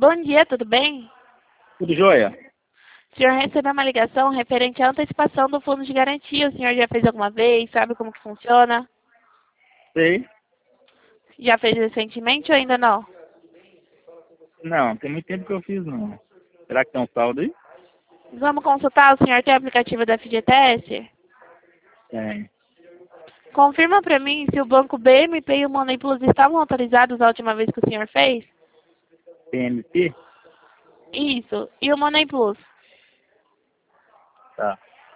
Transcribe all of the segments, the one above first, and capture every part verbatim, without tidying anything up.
Bom dia, tudo bem? Tudo jóia? O senhor recebeu uma ligação referente à antecipação do fundo de garantia. O senhor já fez alguma vez? Sabe como que funciona? Sei. Já fez recentemente ou ainda não? Não, tem muito tempo que eu fiz, não. Será que tem um saldo aí? Vamos consultar. O senhor tem o aplicativo da F G T S? Tem. Confirma para mim se o banco B M P e o Money Plus estavam autorizados a última vez que o senhor fez? P M P? Isso. E o Money Plus? Tá.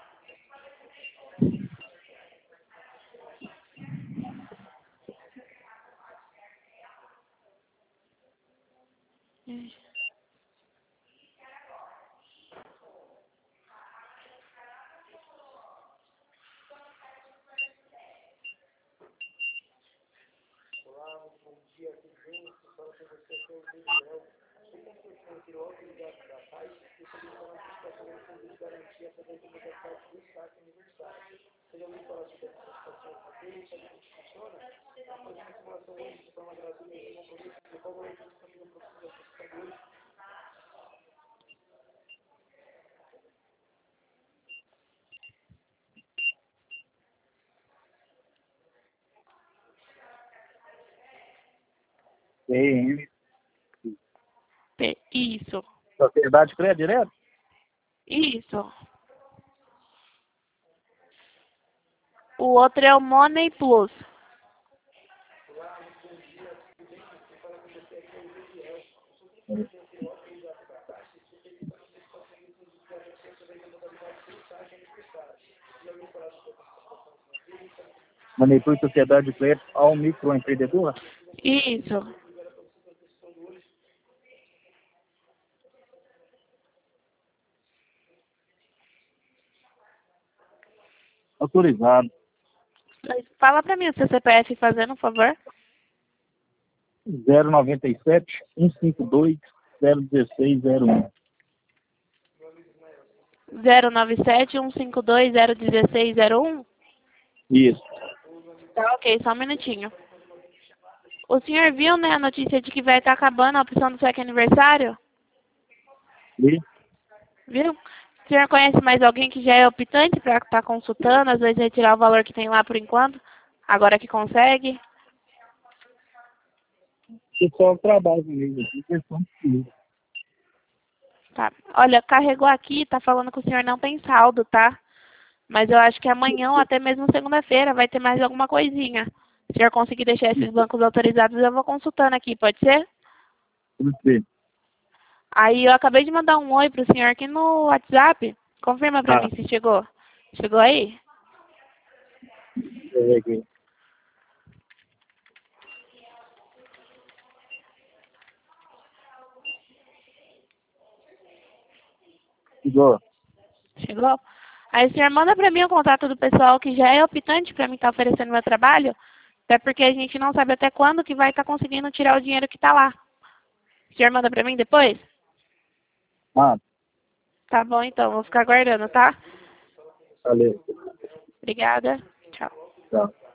P M. P- Isso. Sociedade de Crédito Direto? Isso. O outro é o Money Plus. Manicure Sociedade de Crédito ao microempreendedor? Isso. Autorizado. Fala para mim o seu C P F fazendo, por favor. zero nove sete, um cinco dois, zero um seis zero um. zero nove sete, um cinco dois, zero um seis zero um? Isso. Tá ok, só um minutinho. O senhor viu, né, a notícia de que vai estar acabando a opção do cheque aniversário? E? Viu? O senhor conhece mais alguém que já é optante para estar consultando, às vezes retirar o valor que tem lá por enquanto, agora que consegue? O pessoal trabalha comigo aqui, questão de Tá. Olha, carregou aqui, tá falando que o senhor não tem saldo, tá? Mas eu acho que amanhã ou até mesmo segunda-feira vai ter mais alguma coisinha. Se o senhor conseguir deixar esses bancos autorizados, eu vou consultando aqui, pode ser? você. Aí eu acabei de mandar um oi pro senhor aqui no WhatsApp. Confirma pra Ah, mim se chegou. Chegou aí? deixa eu ver aqui. Chegou. Chegou? Aí o senhor manda pra mim o contato do pessoal que já é optante pra mim estar oferecendo meu trabalho, até porque a gente não sabe até quando que vai estar conseguindo tirar o dinheiro que tá lá. O senhor manda pra mim depois? Ah, Tá bom então, vou ficar aguardando, tá? valeu. Obrigada. Tchau. Tchau.